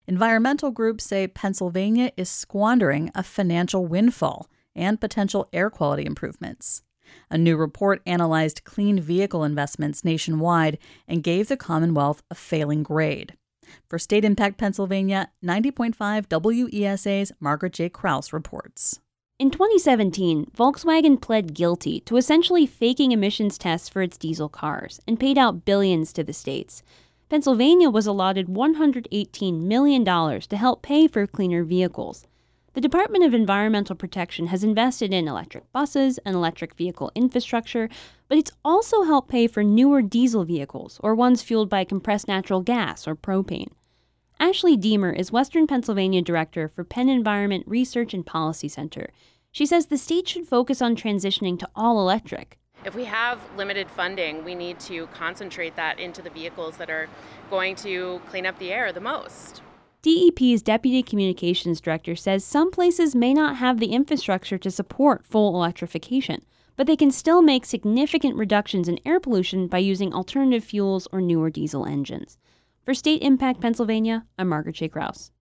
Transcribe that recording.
Environmental groups say Pennsylvania is squandering a financial windfall and potential air quality improvements. A new report analyzed clean vehicle investments nationwide and gave the Commonwealth a failing grade. For State Impact Pennsylvania, 90.5 WESA's Margaret J. Krause reports. In 2017, Volkswagen pled guilty to essentially faking emissions tests for its diesel cars and paid out billions to the states. Pennsylvania was allotted $118 million to help pay for cleaner vehicles. The Department of Environmental Protection has invested in electric buses and electric vehicle infrastructure, but it's also helped pay for newer diesel vehicles or ones fueled by compressed natural gas or propane. Ashley Deemer is Western Pennsylvania Director for Penn Environment Research and Policy Center. She says the state should focus on transitioning to all electric. If we have limited funding, we need to concentrate that into the vehicles that are going to clean up the air the most. DEP's Deputy Communications Director says some places may not have the infrastructure to support full electrification, but they can still make significant reductions in air pollution by using alternative fuels or newer diesel engines. For State Impact Pennsylvania, I'm Margaret J. Krause.